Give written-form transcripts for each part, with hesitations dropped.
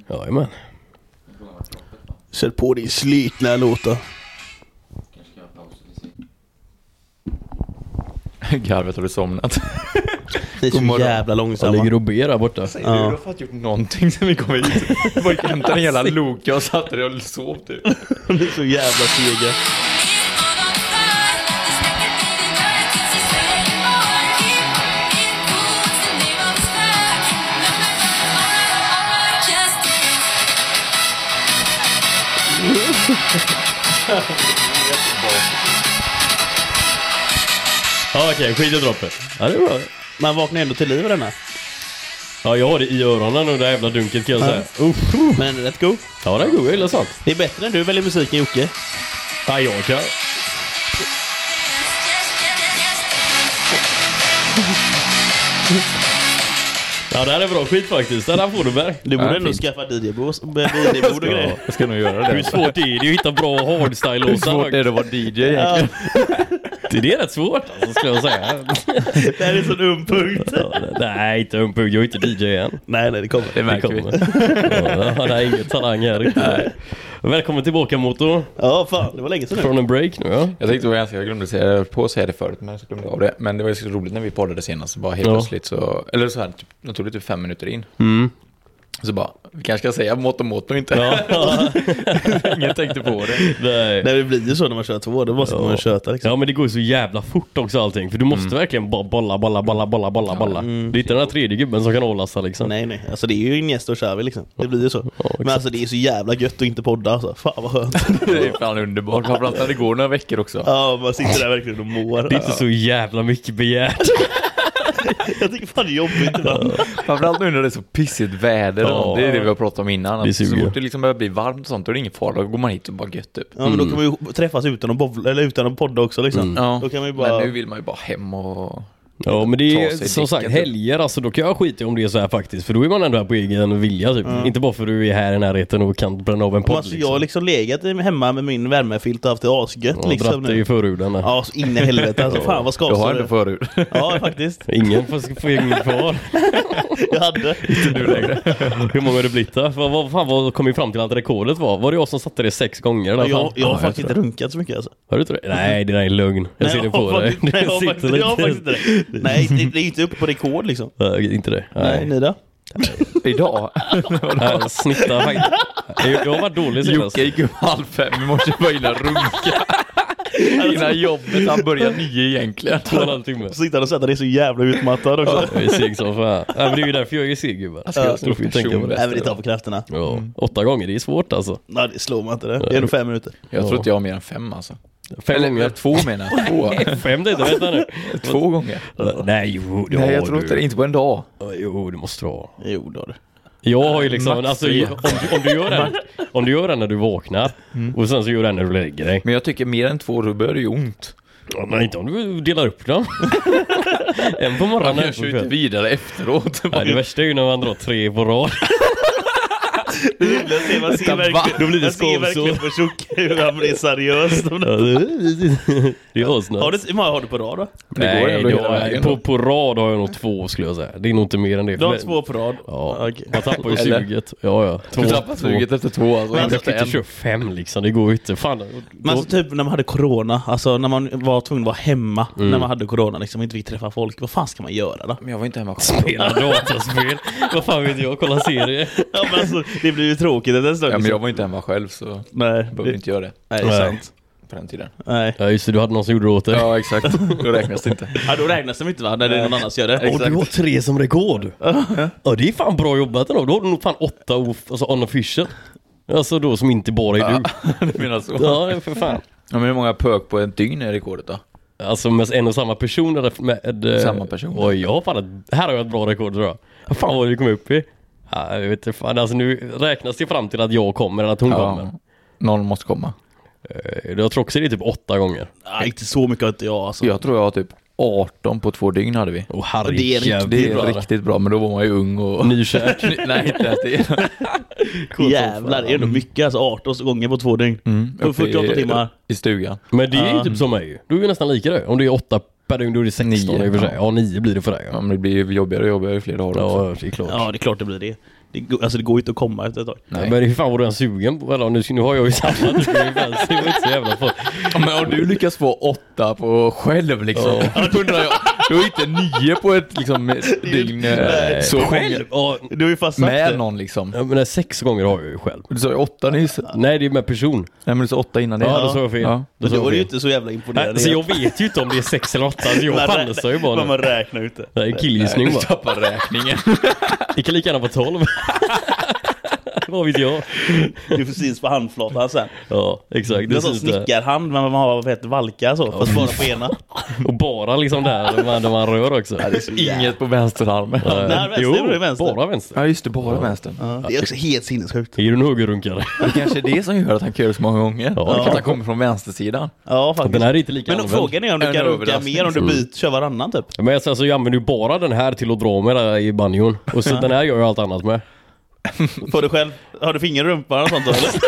Jajamän. Sätt på din slitna låtar. Garvet har du somnat. Det är så jävla Jag långsamma. ligger och ber där borta. Säger du har fått gjort någonting sen vi kom hit. Jag bara hämtade en jävla Loka och satte dig och sov typ. Det är så jävla sega. Ja, okej, skit i droppet. Ja, det är bra. Man vaknar ändå till liv av denna. Ja, jag har det i öronen och det jävla dunket kan jag säga. Men rätt god. Ja, det är god, jag gillar sånt. Det är bättre än du väljer musiken, Jocke. Ja, jag kan. Ja, det här är bra skit faktiskt. Det här får du med. Du borde Ja, ändå fint. skaffa DJ-bord och grejer. Jag ska nog göra det. Hur svårt är det att hitta bra Hur hardstyle-låtar? svårt är det att vara DJ egentligen? Det är rätt svårt, alltså, skulle jag säga. Det här är en sån punkt. Nej, inte en punkt. Jag är inte DJ än. Nej, det kommer. Det märker vi. Ja, det är ingen talang här. Nej. Välkommen tillbaka, Motor. Ja, fan. Det var länge sedan nu. Från en break nu, ja. Jag tänkte det var ganska, jag glömde säga det förut, men så glömde jag av det. Men det var ju så roligt när vi poddade senast, bara helt plötsligt så, eller så här, typ, naturligt typ 5 minuter in. Så bara, vi kanske ska säga mått och inte. Ja. Ingen tänkte på det. Nej. Nej, det blir ju så när man kör 2. Då måste man köta liksom. Ja, men det går ju så jävla fort också allting. För du måste verkligen bara bolla. Det är inte den här tredje gubben som kan hålla liksom. Nej. Alltså det är ju Iniesta och Xavi liksom. Det blir ju så. Men alltså det är så jävla gött att inte podda alltså. Fan vad skönt. Det är fan underbart. Framförallt när det går några veckor också. Ja, man sitter där verkligen och mår. Det är inte så jävla mycket begärt. Jag tycker fan det är jobbigt ibland. Framförallt nu när det är så pissigt väder. Ja. Det är det vi har pratat om innan. Det Så suger. fort det liksom börjar bli varmt och sånt, då är det ingen fara. Då går man hit och bara gött upp. Ja, men då kan man ju träffas utan att bovla, eller utan att podda också liksom. Ja. Då kan man ju bara... Men nu vill man ju bara hem och... Ja, men det Ta är sig som sagt dricka, typ. helger, alltså då kan jag skita i om det är så här faktiskt. För då är man ändå här på egen vilja typ. Inte bara för att du är här i närheten och kan bränna av en podd Alltså, liksom. jag har liksom legat hemma med min värmefilt och haft det asgött Ja, liksom dratt dig i förhuden där. Ja, så in i helvete. Alltså fan vad Du har skavsår ändå det. förut. Ja, faktiskt. Ingen får ingen kvar. Jag hade. Inte nu längre. Hur många har det blivit då? Vad kom vi fram till att rekordet var? Var det jag som satte det 6 gånger? Eller Jag fan? har faktiskt inte runkat så mycket alltså. Har du inte det? Nej, det där är lögn. Jag ser det på dig. Nej, jag har faktiskt inte det. Nej, det är inte uppe på rekord liksom. Inte det. Nej, ni då? Idag. Jag snittar faktiskt. Jag har varit dålig senast. Jocke gick upp 4:30 i morse bara innan runka. Innan jobbet, han börjar 9 egentligen. 2,5 timme. Så sitter han och säger att han är så jävla utmattad också. Jag är seg som fan. Ja, men det är ju därför jag är seg, gubbar. Då får vi tänka på det. Nej, men det tar på krafterna. Ja, 8 gånger, det är svårt alltså. Nej, det slår man inte det. Det är ändå 5 minuter. Jag tror inte jag har mer än 5 alltså. 5 gånger. 2 menar jag. 5 det är inte, vänta nu. 2 gånger. Nej, jo, det Nej, har jag tror du. inte det. Inte på en dag. Jo, det måste du ha. Jo, då har det. Jag har ju liksom, Max alltså, tre. om du gör den när du vaknar och sen så gör den när du lägger dig. Men jag tycker mer än 2 då börjar det ju ont. Ja, nej, inte om du delar upp dem. En på morgonen, Man en kör på ju inte kvällen. vidare efteråt. Nej, det värsta är ju när man drar 3 på rad. Man ser verkligen, Då blir det man ser verkligen skavsår. på Tjock hur han blir seriös. Det är asnös. Hur många har du på rad då? Det går ändå hela vägen då. på rad har jag nog 2 skulle jag säga. Det är nog inte mer än det. Du har 2 på rad? Ja, Okej. man tappar ju Eller? suget. Ja. Du tappar suget efter 2 alltså. Jag Inte ska efter inte köra 5 liksom, det går ju inte. Fan. Men alltså typ när man hade corona, alltså när man var tvungen att vara hemma när man hade corona liksom, inte fick träffa folk, vad fan ska man göra då? Men jag var inte hemma själv. Spela dataspel. Vad fan vet jag? Kolla serier. Ja men alltså, det blir ju tråkigt en stund. Ja, men jag var inte hemma själv så Nej, behövde inte göra det nej, det är Nej. sant. på den tiden. Nej. Ja just det, du hade någon som gjorde det åt dig. Ja, exakt. Då räknas det inte. Ja, då räknas det inte va, när det är någon annan som gör det. Och du har 3 som rekord. Ja, det är fan bra jobbat ändå. Då har du nog fan 8 alltså unofficial. Alltså då som inte bara är du. Du menar så? Ja, det är för fan. Ja, men hur många pök på ett dygn är rekordet då? Alltså med en och samma person eller med Samma person. Oj, jag har fan här har jag ett bra rekord tror jag. Vad fan var det vi kom upp i? Ja, jag vet inte fan. Alltså nu räknas det fram till att jag kommer eller att hon kommer. Någon måste komma. Jag tror också det är typ 8 gånger. Nej, inte så mycket har inte jag alltså. Jag tror jag har typ 18 på 2 dygn hade vi. Åh herregud. Det är riktigt Det är bra, riktigt bra, men då var man ju ung och... Nykär. Nej, inte ens det. Jävlar, det är ändå mycket alltså 18 gånger på 2 dygn. På 48 timmar. I stugan. Men det är ju typ som mig ju. Du är ju nästan lika det. Om det är 8 per dygn då är det 16 9, i och för sig. Ja, 9 blir det för dig. Ja, men det blir ju jobbigare och jobbigare i flera dagar också. Ja, det är klart. Ja, det är klart det blir det. det går ju inte att komma efter ett tag. Nej. Men hur fan var du en sugen på? Eller, nu har jag ju samma. Det var inte så jävla på. Men om du lyckas få 8 på själv liksom. Då undrar jag, du är inte 9 på ett liksom dygn så Själv? Ja, Du har ju fast sagt med det. någon liksom. ja, men 6 gånger har jag ju själv. Du sa ju 8 nyss. Nej, det är med person. Nej, men du sa 8 innan det. Ja, då sa jag fel. Ja. Men sa jag då är det ju fel. inte så jävla imponerande. Så jag vet ju inte om det är 6 eller 8. Så jag chansar ju bara. Man räknar ut det. Det är killgissning Du bara. tappar räkningen. Det kan lika gärna vara 12. Vad vet jag? Du får syns på handflatan sen. Ja, exakt. Det är en sån syns där. snickarhand, men man har valkar så. Fast bara på ena. Och bara liksom där man rör också. Inget på vänsterarmen. Nej, vänster, det är vänster. Bara vänster. Ja, just det, bara vänster. Ja, det är också helt sinnessjukt. Är du en högerrunkare? Det kanske är det som gör att han kör så många gånger. Ja. Det kanske han kommer från vänstersidan. Ja, faktiskt. Den här är inte lika Men använd. frågan är om du En kan runka överraskning. mer om du kör varannan typ. Men alltså jag använder ju bara den här till att dra med där i banjon. Och så den här gör jag allt annat med. Får du själv, har du finger i rumpan och sånt då, eller?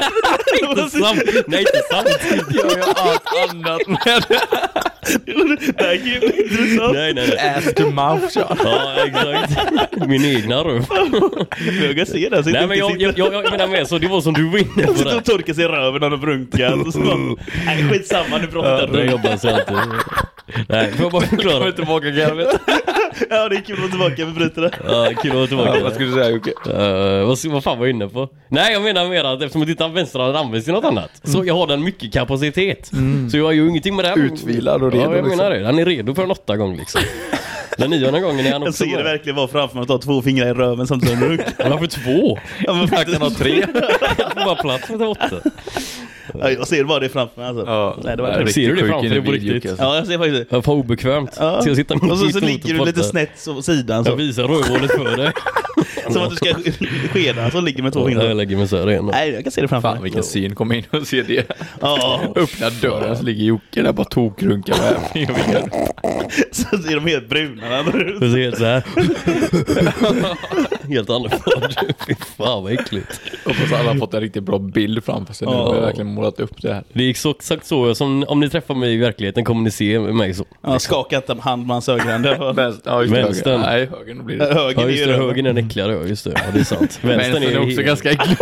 Nej, inte samtidigt. Jag gör allt annat med det. Det här är ju intressant. Nej. Ass to mouth shot. Ja, exakt. Min egna rum. Jag kan se det. Så Nej, men jag menar med så det var som du var inne på sitter det. och torkar sig i röven när de brunkar. Och så nej, skitsamma, nu pratar Ja, jag det inte. jobbar så alltid. Nej, får jag bara förklara. Jag vet inte vad jag vet. Ja, det är kul att vara tillbaka, vi bryter det. Ja, kul att vara tillbaka. Vad skulle du säga, Jocke? Vad fan var jag inne på? Nej, jag menar mer att eftersom inte vänsterhanden används till något annat så jag har den mycket kapacitet. Så jag har ju ingenting med det här. Utvilad och redo, Ja, jag liksom. menar det. Han är redo för en 8 gång liksom. Den 9:e gången är han Jag också ser det med. verkligen vara framför mig att ta 2 fingrar i röven samtidigt som runk. Han har för 2. Ja, men Jag kan ha 3. Jag får bara plats med 8. ja, jag ser bara det framför mig alltså. Ja. Nej, det var Nej, inte Ser du det sjuk framför in dig i på video, riktigt? alltså. Ja, jag ser faktiskt det. Jag får obekvämt. Ja. Så jag sitter mot Och så mitt ligger du lite snett så sidan så. Jag visar rövhålet för dig. Som att du ska skeda som ligger med 2 fingrar. Jag lägger mig så här igen. Nej, jag kan se det framför Fan mig. vilken syn, kom in och se det. Ja, Öppna dörren så ligger Jocke där bara tokrunkar med. så är de helt bruna när de drar ut. Det ser helt så här. Helt annorlunda. Fy fan vad äckligt. Hoppas alla har fått en riktigt bra bild framför sig nu. Jag har verkligen målat upp det här. Det är exakt så som om ni träffar mig i verkligheten kommer ni se mig så. Ja, skaka inte hand med hans högerhänder. Ja, just det, Vänstern. höger. Nej, högern blir det. Höger Ja är just ju det, röven. högern är den äckligare, ja just det. Ja, det är sant. Vänstern Vänstern är också helt- ganska äcklig.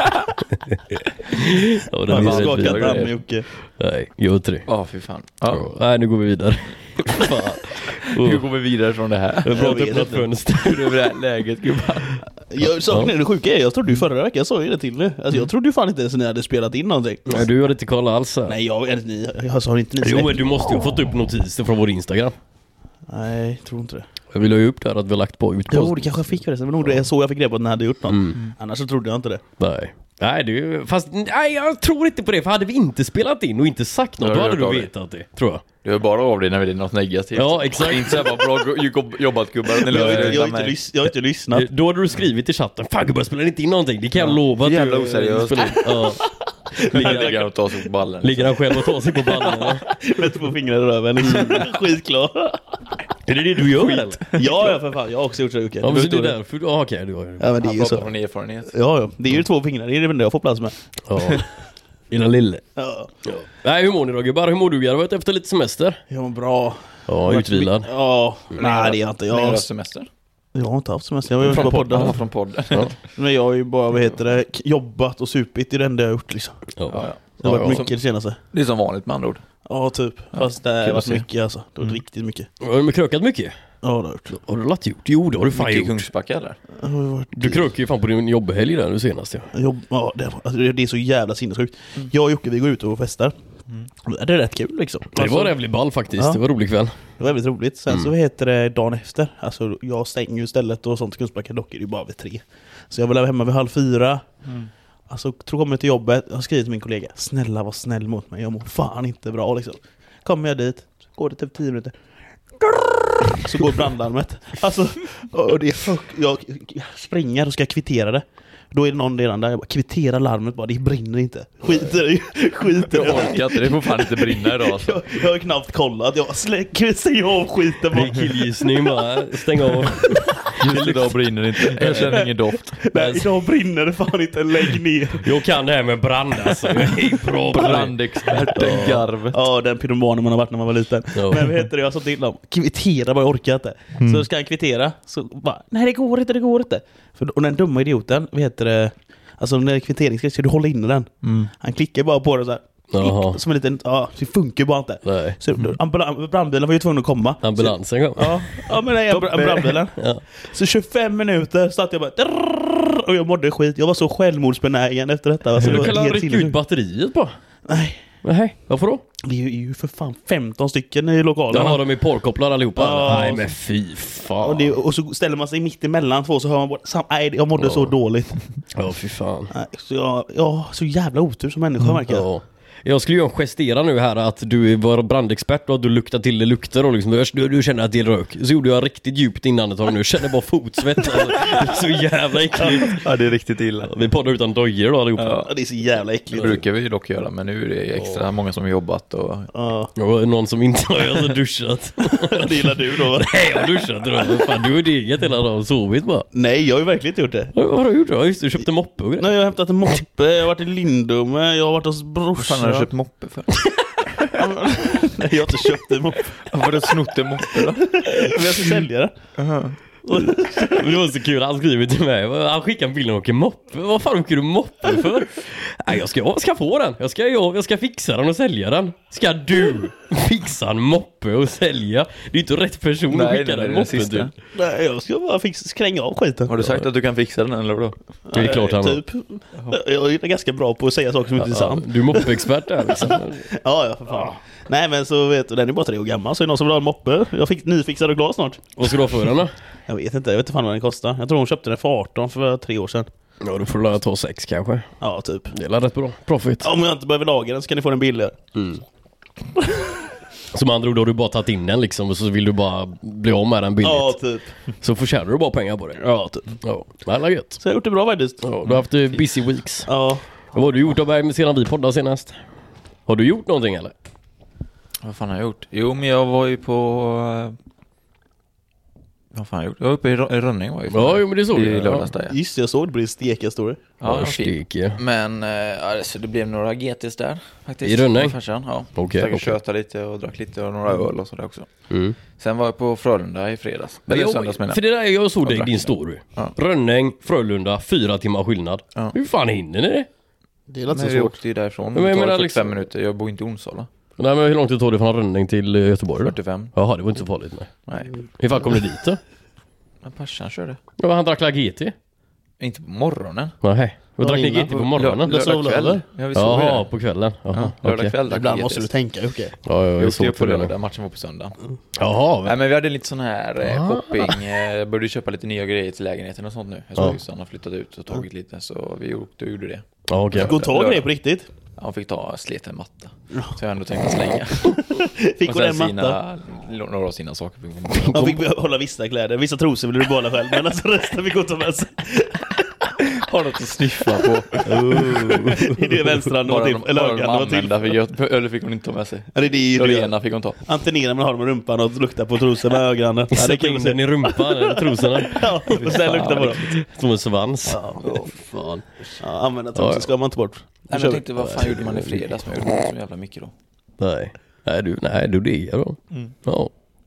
Ja, den Man är skakar rätt inte vidare. hand med Jocke. Nej, gör inte det. Ja, fy fan. Ja. Ja. Nej, nu går vi vidare. Fan. Hur går vi vidare från det här? Jag pratar vet upp något inte. fönster. Hur är det här läget, gubbar? Jag sa det sjuka är, jag trodde ju förra veckan, jag sa ju det till nu. Alltså jag trodde ju fan inte ens ni hade spelat in någonting. Nej, du har inte kollat alls här. Nej, jag sa inte ni Jo, släppt. men du måste ju ha fått upp notiser från vår Instagram. Nej, tror inte det. Jag vill ha ju upp där att vi har lagt på ut Jo, på. det kanske jag fick förresten. Men nog det är så jag fick reda på att ni hade gjort något. Annars så trodde jag inte det. Nej. Nej, du, fast nej, jag tror inte på det. För hade vi inte spelat in och inte sagt något, Då då har hade du du hört av vetat det, tror jag. Du hör bara av dig när det är något negativt. Ja, exakt. Inte såhär bara bra jobbat gubbar. Ni löser det Jag utan har mig. inte lyssnat. Då hade du skrivit i chatten, fan gubbar, spelar inte in någonting. Det kan jag lova att Jävla du oseriöst. spelar in. Ja. Ligger han och tar sig på ballen. Ligger han själv och tar sig på ballen? Med 2 fingrar i röven. Skitklar. Är det du gör eller? Ja, för fan. Jag har också gjort så Jocke. Ja, men så det är därför. Ja, okej, du har ju. Ja, men det är Han ju pratar så. från erfarenhet. Ja. Det är ju 2 fingrar. Det är det enda jag får plats med. Ja. Lilla lille. Ja. Nej, hur mår ni då gubbar? Hur mår du Garvet efter lite semester? Jag mår bra. Ja, utvilad. Ja. Nej, det är jag inte. Jag har Jag semester. har inte haft semester. Jag har ju bara poddat. Ja, från podden. Ja. Men jag har ju bara, jobbat och supit. Det är det enda jag har gjort liksom. Ja. Det har varit Ja, mycket det senaste. Det är som vanligt med andra ord. Ja, typ. Fast det har kul varit att se. mycket alltså. Det har varit riktigt mycket. Har du krökat mycket? Ja, det har jag gjort. Har du latt gjort? Jo, det har du fan Mycket i gjort. Kungsbacka eller? Det har varit Du krökade ju fan på din jobbhelg där nu senast. Ja. det är så jävla sinnessjukt. Jag och Jocke, vi går ut och festar. Det är rätt kul liksom. Det var jävligt ball faktiskt. Ja. Det var en rolig kväll. Det var väldigt roligt. Sen så heter det dagen efter. Alltså jag stänger ju stället och sånt. Kungsbacka dock är det ju bara vid 3. Så jag var hemma vid 3:30. Alltså kommer till jobbet. Jag har skrivit till min kollega. Snälla var snäll mot mig. Jag mår fan inte bra liksom. Kommer jag dit. Går det typ 10 minuter. Så går brandlarmet. Alltså, och det är jag springer och ska kvittera det. Då är det någon redan där. Jag bara kvittera larmet bara. Det brinner inte. Skiter i Jag orkar inte, det får fan inte brinna idag alltså. jag har knappt kollat. Jag stänger av skiten Det bara. är killgissning bara. Stäng av. Just idag brinner det inte. Jag känner ingen doft. Nej, idag brinner det fan inte. Lägg ner. Jag kan det här med brand alltså. Jag är bra på det. Brandexperten Garvet. Ja, den pyromanen man har varit när man var liten. Ja. Men vad heter det? Jag sa till dem, kvittera bara, jag orkar inte. Så ska han kvittera, så bara, nej det går inte. Och den dumma idioten, vad heter det? Alltså när kvittering ska du hålla inne den. Han klickar bara på det så här. Jaha. Som en liten, det funkar bara inte. Nej. Så brandbilen var ju tvungen att komma. Ambulansen kom. Ja men nej, brandbilen. Ja. Så 25 minuter så att jag bara och jag mådde skit. Jag var så självmordsbenägen efter detta. Alltså, Du det kan var helt rycka ut sinnessjukt. batteriet på. Nej, varför då? Vi är ju för fan 15 stycken i lokalen. Där har de ju porrkopplade allihopa. Ja. Nej men fy fan. Och så ställer man sig mitt emellan två så hör man bara, nej jag mådde så dåligt. Ja fy fan. Nej, så jag så jävla otur som människa verkar jag. Ja. Jag skulle ju gestera nu här att du var brandexpert och att du luktar till det lukter och liksom, du känner att det är rök. Så gjorde jag riktigt djupt inandetag och nu känner bara fotsvett. Alltså, det är så jävla äckligt. Ja, det är riktigt illa. Vi poddar utan dojor då allihopa. Ja, det är så jävla äckligt. Det brukar vi ju dock göra, men nu är det extra många som har jobbat och... Ja, Ja, någon som inte har alltså duschat. det gillar du då. Nej, jag har duschat då. Fan, du har degat hela dagen och sovit bara. Nej, jag har ju verkligen inte gjort det. Vad har du gjort då? Just det, du köpte moppe och grejer. Nej, jag har hämtat en moppe, jag har varit i Lindome, jag har varit hos Vad brorsan. fan har du köpt moppe för? Nej, jag har inte köpt en moppe. Varför har du snott en moppe då? Men jag ska sälja det. Det var så kul, han skriver till mig. Han skickar en bild och åker moppe. Vad fan åker du moppe för? Nej, jag ska få den. Jag ska fixa den och sälja den. Ska du fixa en moppe och sälja? Det är inte rätt person att skicka den moppen till. Nej, jag ska bara kränga av skiten. Har du sagt att du kan fixa den eller vadå? Det är klart han typ. Jag är ganska bra på att säga saker som inte är sant. Du är moppeexpert där liksom. Ja, för fan. Nej, men så vet du, den är bara 3 år gammal. Så är det någon som vill ha en moppe. Jag fick nyfixad och klar snart. Vad ska du ha för den då? Jag vet inte fan vad den kostar. Jag tror hon köpte den för 18 för 3 år sedan. Ja, då får du ta 6 kanske. Ja, typ. Det är rätt bra. Profit. Om jag inte behöver laga den så kan ni få den billigare. Som andra ord har du bara tagit in den liksom och så vill du bara bli av med den billigt. Ja, typ. Så förtjänar du bara pengar på det. Ja, typ. Ja, det är gött. Så jag har gjort det bra faktiskt. Ja, du har haft busy weeks. Ja. Vad har du gjort av sedan vi poddade senast? Har du gjort någonting eller? Vad fan har jag gjort? Jo, men jag var ju på... Vad fan har jag gjort? Jag var uppe i Rönning var ju. Ja, jo, men det såg i jag. lördags där. Just det, jag såg det blir steka story. Ja, Ja, fint. stek, ja. Men alltså, det blev några GTs där faktiskt. I Rönning? Med farsan, ja. Okej, Säkert okej. köta lite och drack lite och några öl och sådär också. Mm. Sen var jag på Frölunda i fredags. Men Eller jag, söndags menar för det där jag såg det i drack din det. story. Ja. Rönning, Frölunda, 4 timmar skillnad. Ja. Hur fan hinner ni det? Det är inte så Men vi svårt. åkte ju därifrån. Men Det jag tar menar 45 liksom- minuter. Jag bor inte i Onsala. Nej, men hur långt det tog det från Rönning till Göteborg då? 45. Jaha, det var inte så farligt med. Nej. Hur fan kom ni dit då? Men farsan körde. Ja, han drack la GT? Inte på morgonen. Nej. Vad drack ni innan? GT på morgonen? Det sov Lördag kväll. över. Ja, vi sov ju Jaha, där. på kvällen. Jaha, Lördag okej. kväll drack Ibland vi måste du GTs. tänka, okej. Ja, Vi jag åkte såg upp på för det. lördag, matchen var på söndag. Jaha, Nej, men vi hade lite sån här shopping. Började köpa lite nya grejer till lägenheten och sånt nu. Jag såg just att han har flyttat ut och tagit lite. Så vi åkte och gjorde det. ja, okej. Gå och ta grejer på riktigt. Han fick ta slet en matta. Så jag ändå tänkte slänga. Fick Och hon en sen matta? några av sina saker fick hon. Han fick behålla vissa kläder. Vissa trosor ville du behålla själv. Men alltså resten fick gå ta med sig. Har något att sniffa på. I det vänstra Bara till. de Eller högra var till. använda eller fick hon inte ta med sig. Ja, det är det Det du gör. ena fick hon ta. Antingen när man har dem i rumpan och luktar på trosor med ögonen. Ja, det Sätta kan in man den se. i rumpan eller trosorna. Ja, och sen luktar på dem. Som en svans. Ja, Fan. ja, använda trosor ska man inte bort. Nej, men jag tänkte, vad fan gjorde man i fredags? Men jag gjorde inte så jävla mycket då. Nej, du det då. Ja.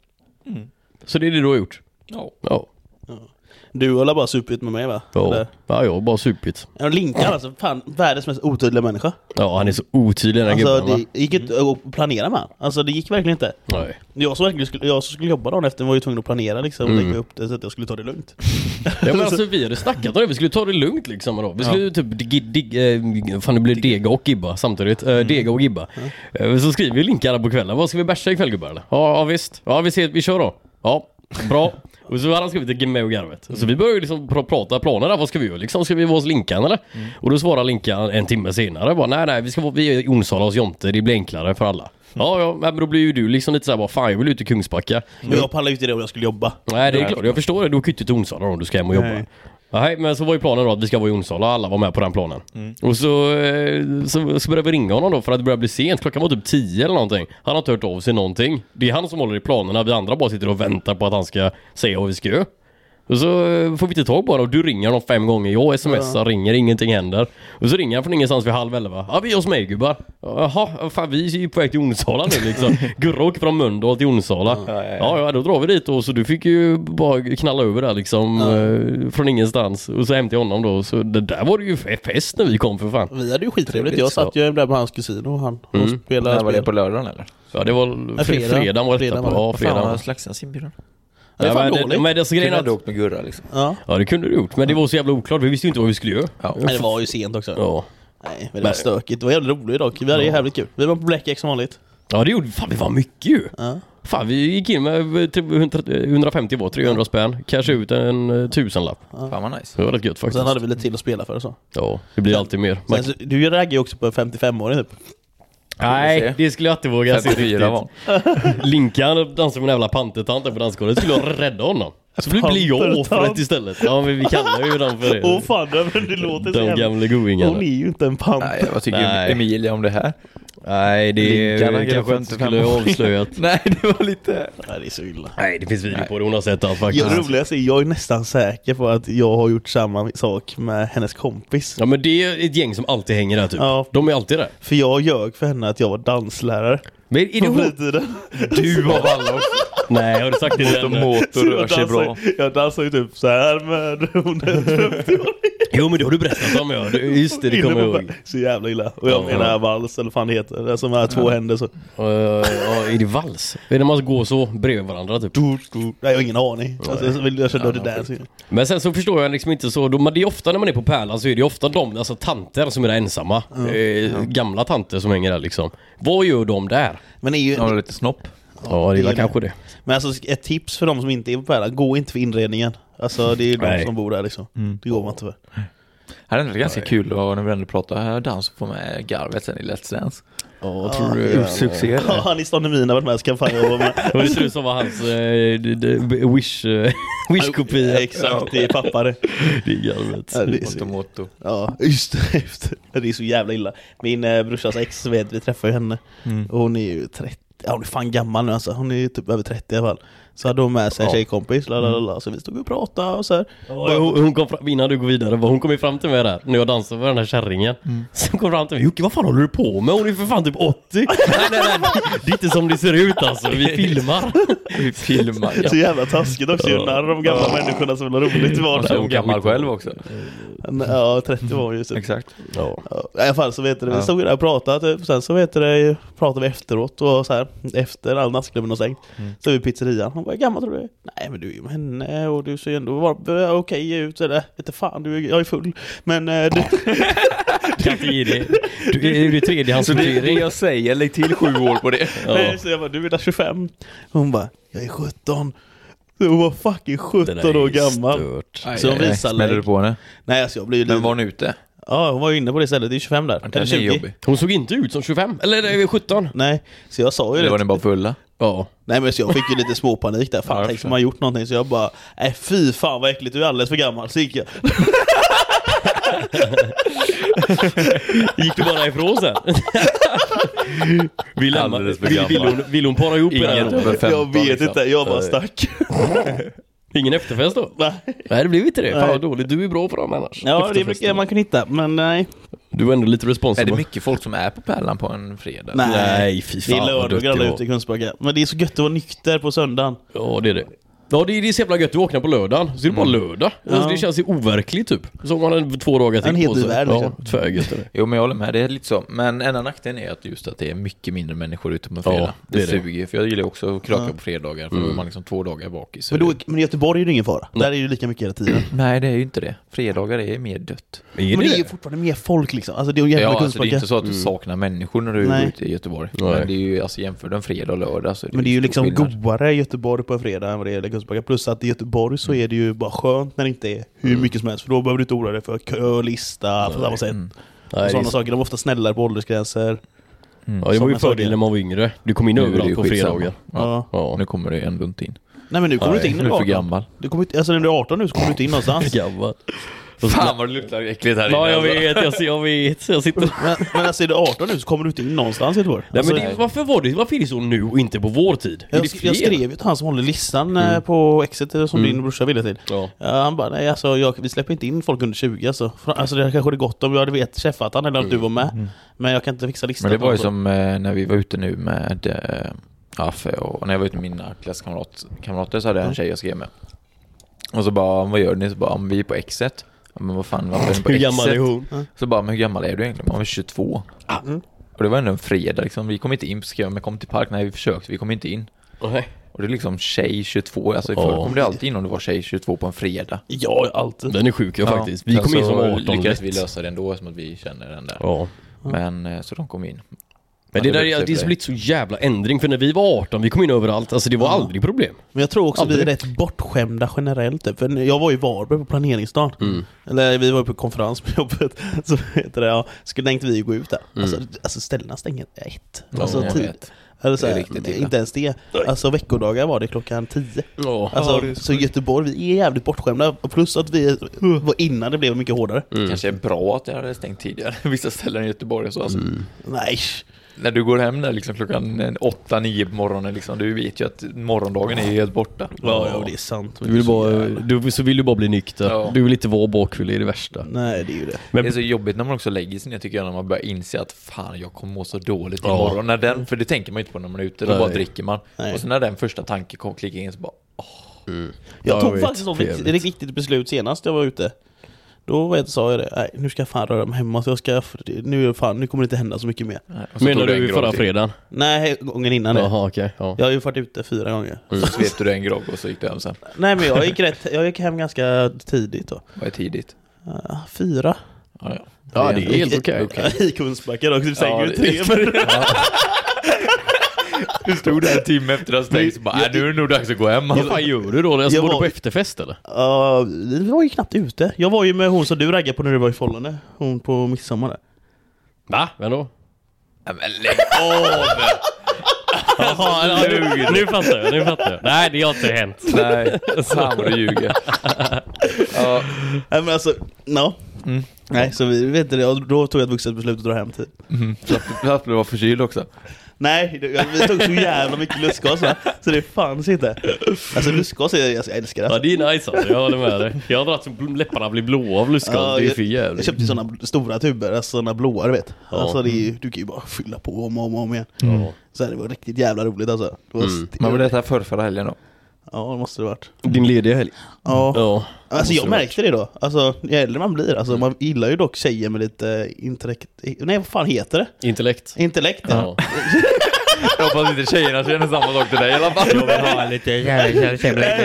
Så det är det du har gjort? Ja. Ja. Du håller bara supit med mig va? Ja, Eller? ja jag har bara supit. Ja, Linkan alltså, fan, världens mest otydliga människa. Ja, han är så otydlig den här Alltså gubben. det gick inte att planera med han. Alltså det gick verkligen inte. Nej. Jag som skulle jobba dagen efter var ju tvungen att planera liksom, och lägga upp det så att jag skulle ta det lugnt. Ja, men alltså vi hade snackat om det. Vi skulle ta det lugnt liksom då. Vi skulle typ fan det blir dega och gibba samtidigt. Dega och gibba. Så skriver vi linkar på kvällen. Vad ska vi bärsa ikväll gubbar eller? Ja visst. Ja vi kör då. Ja, bra. Och så hade han skrivit Gimme och Garvet. Så vi började liksom prata planer där. Vad ska vi göra liksom? Ska vi vara hos Linkan eller? Och då svarar Linkan en timme senare. Bara, nej vi är i Onsala hos Jonte. Det blir enklare för alla. Ja, men då blir ju du liksom lite såhär bara, fan jag vill ut i Kungsbacka. Men jag pallade inte det om jag skulle jobba. Nej det är klart, jag förstår det. Du åker inte till Onsala om du ska hem och jobba. Nej. Nej, men så var ju planen då att vi ska vara i Onsala. Alla var med på den planen. Och så började vi ringa honom då för att det började bli sent. Klockan var typ 10 eller någonting. Han har inte hört av sig någonting. Det är han som håller i planerna. Vi andra bara sitter och väntar på att han ska säga vad vi ska göra. Och så får vi inte tag på honom och du ringer honom 5 gånger. Jag smsar, ringer, ingenting händer. Och så ringer han från ingenstans vid 11:30. Ja, vi är hos mig gubbar. Jaha, fan vi är ju på väg till Onsala nu liksom. Gurra åker från Mölndal till Onsala. Ja, då drar vi dit då. Så du fick ju bara knalla över där liksom från ingenstans. Och så hem till honom då. Så det där var det ju fest när vi kom för fan. Vi hade ju skittrevligt. Jag satt ju där på hans kusin och han spelade. Var det på lördagen eller? Ja, det var fredagen var detta på. Ja, fredagen. Vad slags inbjudan? Det var men det så grejen hade åkt med Gurra liksom. Ja, det kunde du gjort. Men det var så jävla oklart. Vi visste ju inte vad vi skulle göra. Ja. Men det var ju sent också. Ja. Nej, men det var stökigt. Det var jävla roligt dock. Vi hade ju jävligt kul. Vi var på Black X som vanligt. Ja, det gjorde fan, det var mycket ju. Fan, vi gick in med 150 var 300 spänn. Cash ut en 1000-lapp. Fan vad nice. Det var rätt gött faktiskt. Sen hade vi lite till att spela för och så. Ja, det blir alltid mer. Sen, du raggar ju också på 55-åring typ. Nej, det skulle jag inte våga se riktigt. Linkan dansar med en jävla pantertant på dansgolvet. Skulle jag rädda honom. Så blir jag offret istället. Ja, men vi kallar ju dem för det. Åh fan, det låter så de gamla goingarna. Hon är ju inte en panter. Nej, vad tycker Emilia om det här? Nej, det kanske inte skulle ha avslöjat. Nej, det var lite... Nej, det är så illa. Nej, det finns video på det. Hon har sett allt faktiskt. Jag är nästan säker på att jag har gjort samma sak med hennes kompis. Ja, men det är ett gäng som alltid hänger där typ. Ja. De är alltid där. För jag ljög för henne att jag var danslärare. Men är det fritiden? Du var alla också. Nej, har du sagt det? Motor rör sig bra. Jag dansar ju typ så här med hon är 50-åring. Jo, men det har du berättat om, ja. Just det kommer jag ihåg. Så jävla illa. Och jag menar vals, eller fan det heter. Det är som är 2 händer så. Är det vals? Är det man går så bredvid varandra typ? Nej, jag har ingen aning. Alltså, jag kände det där. Men sen så förstår jag liksom inte så. Men det är ofta när man är på Pärlan så är det ofta de, alltså tanter som är där ensamma. Gamla tanter som hänger där liksom. Vad gör de där? Men är ju... Ja, lite snopp. Ja, det är kanske det. Men alltså ett tips för de som inte är på Pärlan, gå inte för inredningen. Alltså det är ju de som bor där liksom. Det går man inte för. Här är det ganska kul och när vi ändå pratar dans och får med garvet sen i Let's Dance. Ja, tror du succé. Ja, han i Stanemina har varit med kampanj och var med. Och det ser ut som var hans Wish-kopia. Exakt, det är pappa det. Det är garvet. Ja, det är så... Motto. Ja, just det. Det är så jävla illa. Min brorsas ex, vi träffade ju henne. Och hon är ju 30. Ja, hon är fan gammal nu alltså. Hon är ju typ över 30 i alla fall. Så hade hon med sig en tjejkompis. Så vi stod och pratade och så här. Hon kom fram, innan du går vidare, hon kom ju fram till mig där när jag dansade med den här kärringen. Så kom fram till mig, Jocke, vad fan håller du på med? Hon är för fan typ 80. nej, det är inte som det ser ut alltså. Vi filmar. Ja. Så jävla taskigt också. När de gamla människorna som var roligt var där. Och gammal själv också. Ja, 30 var ju så. Exakt. Ja. I alla fall så vet du, vi stod där och pratade. Sen så vet du, pratade vi efteråt och så här. Efter all nattklubben och stängt. Så vi pizzerian. Hon var gammal tror du? Nej, men du är ju med henne och du ser ju ändå okej ut. Eller, vet du fan, jag är full. Men du... kan inte ge det. Du är tredjehandssortering. Så det jag säger, lägg till 7 år på det. Nej, så jag bara, du är där 25. Hon bara, jag är 17. Hon var fucking 17 år gammal. Så hon visade smällde du på henne? Nej, alltså jag blev ju... Men var hon ute? Ja, hon var ju inne på det stället. Det är 25 där. Eller 20. Hon såg inte ut som 25. Eller 17. Nej, så jag sa ju det. Var den bara fulla? Ja. Nej, men så jag fick ju lite småpanik där. Fan, tänk som man gjort någonting. Så jag bara, fy fan vad äckligt. Du är alldeles för gammal. Så gick jag. Gick du bara ifrån sen? Vill hon para ihop er? Jag vet inte. Jag bara stack. Ingen efterfest då? Nej, det blev inte det. Fan vad dåligt. Du är bra på dem annars. Ja, det brukar man kan hitta, men nej. Du är ändå lite responsible. Är det mycket folk som är på Pärlan på en fredag? Nej, fy fan. Det är lördag ute i Kungsbacka. Men det är så gött att vara nykter på söndagen. Ja, det är det. Ja, det är så jävla gött att åka på lördagen. Så det är bara lördag. Alltså, det känns ju overkligt typ. Så man har 2 dagar till på sig. En helt värld liksom. Ja, tvärgött är det. Jo, men jag håller med. Det är lite så. Men en annan nackdelen är att just att det är mycket mindre människor ute på fredag. Det suger. För jag gillar också att kröka på fredagar. För då är man liksom 2 dagar bak i. Men i Göteborg är det ingen fara. Där är ju lika mycket hela tiden. Nej, det är ju inte det. Fredagar är mer dött. Men det är ju fortfarande mer folk liksom. Alltså det är ju alltså det är inte så att du saknar människor när du är ute i Göteborg. Men det är ju, alltså jämför den fredag och lördag. Så men det är ju liksom godare i Göteborg på en fredag än vad det är i Kungsbacka. Plus att i Göteborg så är det ju bara skönt när det inte är hur mycket som helst. För då behöver du inte oroa dig för kö, lista, på samma sätt. Och sådana saker. De är ofta snällare på åldersgränser. Ja, det var ju fördel när man var yngre. Du kom in överallt på fredagar. Ja. Nu kommer det ändå inte in. Nej, men nu kommer du inte in när du är 18. Gammal. Alltså när du är 18 nu så kommer du inte in någonstans. Gammal. Fan vad det luktar äckligt här inne. Ja, jag vet. Jag sitter... Men alltså är du 18 nu så kommer du inte in någonstans i ett år. Nej, Alltså, men varför är det så nu och inte på vår tid? jag skrev ju till han som håller listan på Exit som din brorsa ville till. Ja. Han bara, nej alltså vi släpper inte in folk under 20 alltså. Alltså det kanske är gott om jag hade vet chefat han eller om du var med. Men jag kan inte fixa listan. Men det var ju som när vi var ute nu med Affe och när jag var ute med mina klasskamrater så hade jag en tjej jag skrev med. Och så bara, vad gör ni? Så bara, om vi är på Exit. Men vad fan, varför är ni på Hur Exit? gammal är hon? Så bara, men hur gammal är du egentligen? Man var 22. Och det var ändå en fredag liksom. Vi kom inte in, skrev men kom till park. Nej, vi försökte, vi kom inte in. Nej. Och det är liksom tjej 22. Alltså förr kom det alltid in om det var tjej 22 på en fredag. Ja, alltid. Den är sjuk faktiskt. Vi kom in som 18. Lyckades vi lösa det ändå som att vi känner den där. Ja. Men så de kom in. Men det är blivit så jävla ändring. För när vi var 18, vi kom in överallt. Alltså det var aldrig problem. Men jag tror också aldrig. vi är rätt bortskämda generellt. För jag var i Varberg på planeringsdagen. Eller vi var på konferens på jobbet. Så heter det, skulle tänkte vi gå ut där. Alltså ställena stänger 1. Alltså 10. Eller så här, inte ens det. Alltså veckodagar var det klockan 10. Alltså, så i Göteborg, vi är jävligt bortskämda. Plus att vi var innan det blev mycket hårdare. Kanske är bra att det hade stängt tidigare. Vissa ställen i Göteborg och så alltså. Nej. När du går hem där liksom klockan 8-9 på morgonen liksom, du vet ju att morgondagen är helt borta. Ja, det är sant. Så vill du bara bli nykter. Ja. Du vill inte vara bakfull, är det värsta. Nej, det är ju det. Men det är så jobbigt när man också lägger sig ner tycker jag, när man börjar inse att fan, jag kommer må så dåligt imorgon. När den, för det tänker man inte på när man är ute, då bara dricker man. Nej. Och sen när den första tanken kom klicka in så bara Jag tog faktiskt ett riktigt beslut senast jag var ute. Då sa jag det, nej, nu ska jag fan röra mig hemma så jag ska, nu kommer det inte hända så mycket mer. menar du förra fredagen? Nej, gången innan det. Jaha, okej. Ja. Jag har ju varit ute 4 gånger. så svepte du en grogg och så gick du hem sen. Nej, men jag gick hem ganska tidigt då. Vad är tidigt? 4. Ja, det är helt okej. I Kungsbacka då, typ säger du 3. Du stod där en timme efter att stängt så bara, nu är det nog dags att gå hem. Vad fan gör du då? Alltså, var du på efterfest eller? Vi var ju knappt ute. Jag var ju med hon som du raggade på när du var i Follande. Hon på midsommar där. Va? Vem då? Men lägg av! Jaha, nu fattar jag. Nej, det har inte hänt. Nej, fan vad du ljuger. Ja. Nej, men alltså, nej, så vi vet inte, då tog jag ett vuxet beslut att dra hem till. Så att du var förkyld också. Nej, vi tog så jävla mycket lustgas va? Så det fanns inte. Alltså lustgas, jag älskar det. Ja, det är nice alltså, jag håller med dig. Jag har dragit som läpparna blir blåa av lustgas, det är för jävligt. Jag köpte sådana stora tuber, alltså sådana blåa, du vet. Alltså du kan ju bara fylla på om igen. Så det var riktigt jävla roligt alltså. Men var det här förra helgen då? Ja, det måste det varit. Din lediga helg? Ja. Alltså jag märkte det då. Alltså, ju äldre man blir, alltså man gillar ju dock tjejer med lite intellekt. Nej, vad fan heter det? Intellekt, ja. Jag hoppas inte tjejerna känner samma sak till dig i alla fall. Jag vill ha lite Just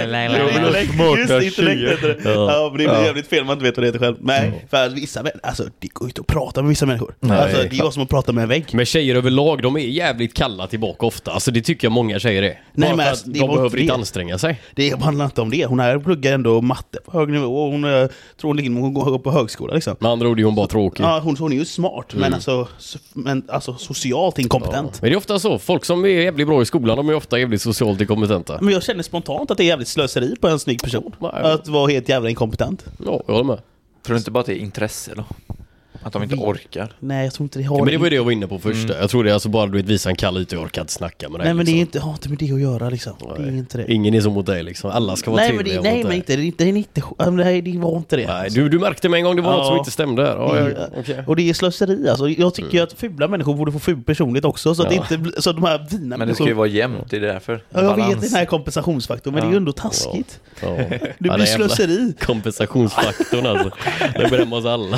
intellekt heter det. Ja, men det är jävligt fel, man inte vet vad det heter själv. Nej, för vissa människor, alltså det går inte att prata med vissa människor. Alltså det är som att prata med en vägg. Men tjejer överlag, de är jävligt kalla tillbaka ofta. Alltså det tycker jag många tjejer är. Nej, men alltså, de behöver inte anstränga sig. Det handlar inte om det. Hon här pluggar ändå matte på hög nivå. Hon tror hon går på högskola liksom. Med andra ord är hon bara tråkig. Ja, hon är ju smart, men alltså socialt inkompetent. Ja. Men det är ofta så. Folk som är jävligt bra i skolan, de är ofta jävligt socialt inkompetenta. Men jag känner spontant att det är jävligt slöseri på en snygg person. Att vara helt jävla inkompetent. Ja, jag håller med. Tror du inte bara att det är intresse då? Att de inte orkar? Nej, jag tror inte det har... Ja, men det var det jag var inne på första. Jag tror det är alltså bara du visa en kall ut och jag orkar inte snacka med dig. Nej, men liksom. det har inte med det att göra liksom. Det är inte det. Ingen är så mot dig liksom. Alla ska vara trevliga mot dig. Nej, men inte. Det var inte det. Nej, du märkte med en gång det var något som inte stämde där. Okay. Och det är slöseri alltså. Jag tycker att fula människor borde få ful personligt också. Så att det inte, så de här fina men det ska ju vara jämnt, det är därför. Ja, jag vet den här kompensationsfaktorn, men det är ju ändå taskigt. Ja. Det blir slöseri. Kompensationsfaktorn alltså. Det berömmer oss alla.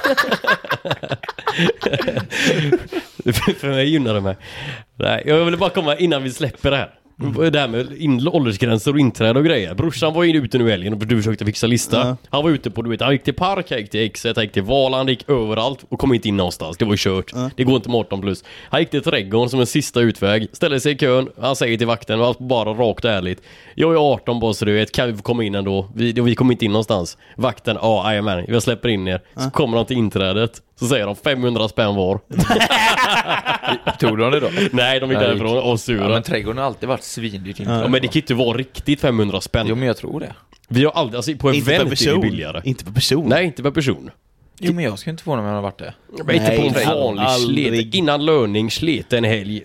För mig gynnar det mig. Nej, jag vill bara komma innan vi släpper det här. Det här med åldersgränser och inträde och grejer. Brorsan var ju ute nu i helgen och du försökte fixa lista. Han var ute på, du vet, han gick till Park, han gick till Exet, han gick till Val, han gick överallt och kom inte in någonstans. Det var ju kört. Det går inte med 18+. Han gick till Trädgården som en sista utväg. Ställer sig i kön. Han säger till vakten, bara rakt och ärligt: jag är 18 bara så du vet, kan vi få komma in ändå? Vi kommer inte in någonstans. Vakten, jajamän, jag släpper in er. Så kommer de till inträdet. Så säger de 500 spänn var. Tog de det då? Nej, de gick därifrån och sura. Men Trädgården har alltid varit svindyrt. Ja, men det kan inte vara riktigt 500 spänn. Jo, men jag tror det. Vi har aldrig, alltså på Inte event per person. är det billigare. Inte per person. Nej, inte per person. Jo, men jag ska inte få när man har varit där. Men inte på en Nej, vanlig aldrig. slet. Innan löning, slet en helg.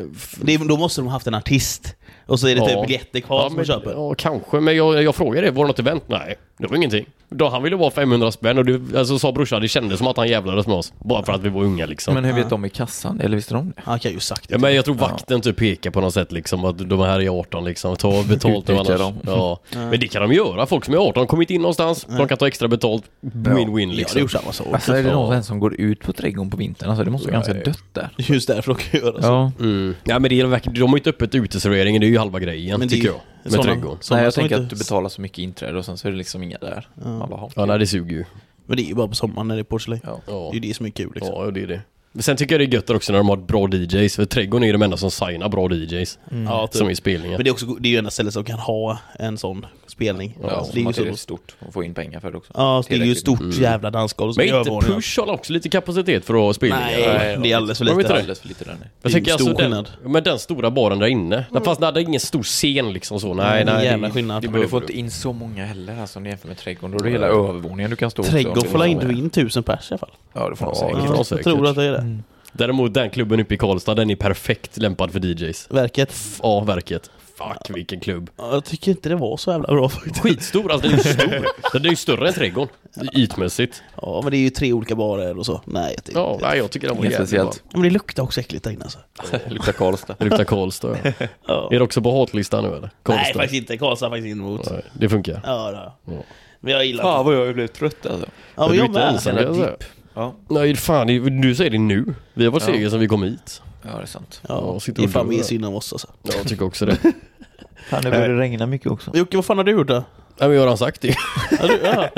Då måste de ha haft en artist. Och så är det typ biljetter kvar som man köper. Ja, kanske. Men jag frågade det. Var det något event? Nej, det var ingenting. Då han ville vara 500 spänn och alltså sa brorsan, det kändes som att han jävlades med oss. Bara för att vi var unga liksom. Men hur vet de i kassan? Eller visste de det? Han kan ju sagt det. Ja, men jag tror vakten typ pekar på något sätt liksom att de här är 18 liksom. Ta betalt och annars. Ja. Men det kan de göra. Folk som är 18 kommer inte in någonstans. De kan ta extra betalt. Win-win Ja, liksom. det är ju samma sak. Alltså är det någon som går ut på trädgården på vintern? Alltså det måste vara ganska dött där. Just därför de kan göra så. Ja. Ja, men det är verkligen, de har ju inte öppet uteserveringen. Det är ju halva grejen, Men det är tycker ju jag. Med trädgården. Nej, jag som tänker inte- att du betalar så mycket inträde och sen så är det liksom inga där. Man bara, Ja, nej, det suger ju. Men det är ju bara på sommaren när det är porsley. Ja. Det är ju det som är kul liksom. Ja, det är det. Men sen tycker jag det är gött där också när de har bra DJs. För trädgården är ju de enda som signar bra DJs. Ja, typ. Som i spelningen. Men det är också det är ju enda stället som kan ha en sån spelning. Ja, Alltså, det är ju man så. det är stort och få in pengar för det också. Ja, så det är ju ett Tillräckligt. stort jävla dansgolv. Men inte Push har också lite kapacitet för att spela. Nej, det är alldeles för Men vet lite. du det? Alldeles för lite där nu. Det är ju stor skillnad. Men den stora baren där inne. Fast det är ingen stor scen liksom så. Nej, det är nej. jävla skillnad. Men du får inte in så många heller alltså, om du jämför med trädgården. Då är det hela övervåningen du kan stå Trädgård får in. in 1000 pers i alla fall. Ja, det får man Ja, säkert. det får Ja, de jag säkert. tror att det är det. Däremot den klubben uppe i Karlstad, den är perfekt lämpad för DJs. Verket. Ja, verket. Fuck, vilken klubb. Ja, jag tycker inte det var så jävla bra faktiskt. Skitstor, alltså den är ju stor. Den är ju större än trädgården. Ytmässigt. Ja, men det är ju 3 olika barer och så. Nej, jag tycker Ja, inte. nej, jag tycker den var Inget jävligt speciellt. bra. Ja, men det luktar också äckligt där inne alltså. Det luktar Karlstad. Det luktar Karlstad, ja. Ja. Är det också på hatlistan nu eller? Karlstad? Nej, faktiskt inte. Karlstad är faktiskt in emot. Nej, det funkar. Ja, det. Ja. Men jag gillar Fan vad jag blev trött alltså. Ja, men Du är jag inte med. ensam, kan jag säga. Ja, Nej, fan, du säger det nu. Vi har varit Ja. sega som vi kom hit. ja det är sant. Ja, Ja, sitter det är och fan dör. mer synd om oss alltså. Ja, jag tycker också det. Fan, det börjar regna mycket också. Jocke, vad fan har du gjort då? Nej, men jag har redan sagt det. Ja, du, ja.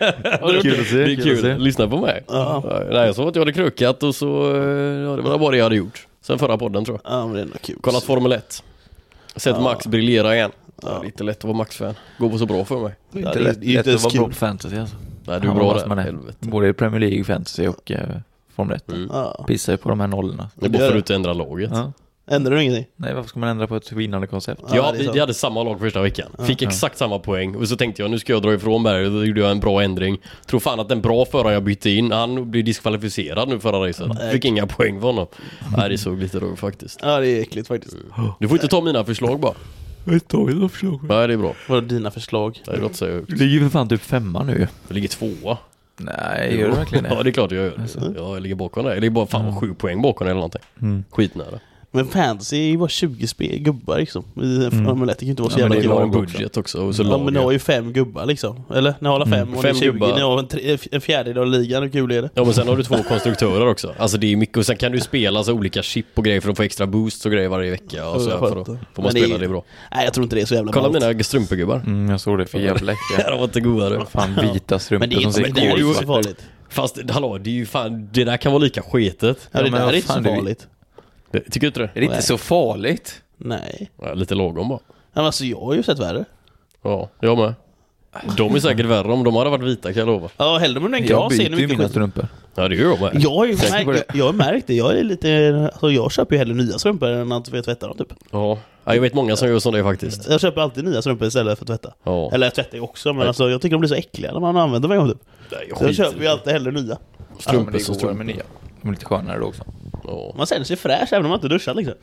Kul att se, Det är kul att kul. se. Lyssna på mig. Ja. Nej, jag sa att jag hade krökat och så... Ja, det var bara det jag hade gjort. Sen förra podden, tror jag. Ja, men det är ändå kul. Kollat Formel 1. Sett Ja. Max briljera igen. Ja. Ja. Lite lätt att vara Max-fan. Går på så bra för mig. Det är Ja, inte det är- lätt, det är ju inte lätt att ens vara bra kul. på fantasy alltså. Nej, du är Ja, bra vad där. man är. Helvete. Både i Premier League, fantasy och Formel 1. Ja. Pissar ju på de här nollorna. Det är bara för att du ändrar laget. Ja. Ändrar du ingenting? Nej, varför ska man ändra på ett vinnande koncept? Ja, Ja, det är så. vi hade samma lag första veckan. Fick exakt samma poäng. Och så tänkte jag, nu ska jag dra ifrån Berg. Då gjorde jag en bra ändring. Tror fan att den bra föraren jag bytte in, han blir diskvalificerad nu förra racet. Fick inga poäng för honom. Nej, det såg lite rå faktiskt. Ja, det är äckligt faktiskt. Du får inte ta mina förslag bara. Jag har inte tagit några förslag. Nej, det är bra. Vad är dina förslag? Det är gott att säga högt. Du ligger för fan typ 5 nu. Det ligger 2. Nej, gör du verkligen Ja, det? det är klart jag gör. Ja, jag ligger bakom dig. Det är bara fan 7 poäng bakom dig eller någonting. Skitnära. Men fantasy är ju bara 20 gubbar liksom. I Formel 1 det kan ju inte vara så Ja, men jävla det var kul. en budget också. Och så Ja, men ni har lag. ju 5 gubbar liksom. Eller? Ni har alla 5 och ni är 5 20. gubbar. Ni har en fjärdedel av ligan. Hur kul är det? Ja, men sen har du 2 konstruktörer också. Alltså det är mycket. Och sen kan du spela så olika chip och grejer för att få extra boost och grejer varje vecka. Och så Jag för fattar. att får Men man det är- spela det bra. Nej, jag tror inte det är så jävla Kolla ballt. mina strumpegubbar. Jag såg det för jävla äckliga. De var inte godare. Fan vita strumpor Men det är som inte, ser men det är ju coolt så ut. farligt. Fast hallå, det är ju fan, det där kan vara lika sketet. Ja, det men där är vad inte så fan, det är- farligt. Tycker du inte det? Är det inte Nej. så farligt? Nej. Ja, lite lagom bara. Men alltså jag har ju sett värre. Ja, jag med. De är säkert värre om de hade varit vita, kan jag lova. Ja, hellre med en Jag glas. Ser byter ni ju mycket mina skit? strumpor. Ja, det gör jag med. Jag har ju Säker på märkt, jag har märkt det. Jag är lite, alltså jag köper ju hellre nya strumpor än att tvätta dem typ. Ja, jag vet många som gör som det faktiskt. Jag köper alltid nya strumpor istället för att tvätta. Ja. Eller jag tvättar ju också, men Nej. alltså jag tycker de blir så äckliga när man använder dem en gång typ. Nej, Så jag köper ju alltid hellre nya. Ja, men Strumpor det som går strumpor. med nya. De är lite skönare då också. Ja. Man känner sig fräsch även om man inte duschat liksom.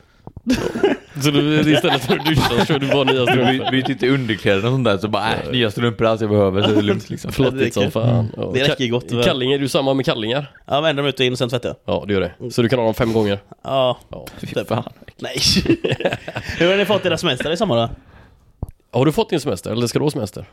Så du, istället för att duscha så kör du bara nya strumpor. Byt inte underkläder och sånt där så bara nya strumpor är allt jag behöver så är det lugnt liksom. Flottigt som fan. Ja. Det räcker gott och väl. Kallingar, är du samma med kallingar? Ja, vänder dem ut och in och sen tvättar jag. Ja, det gör det. Så du kan ha dem 5 gånger? Ja, Ja. typ. Fan. Nej. Hur har ni fått era semester i sommar då? Har du fått din semester eller ska du ha semester?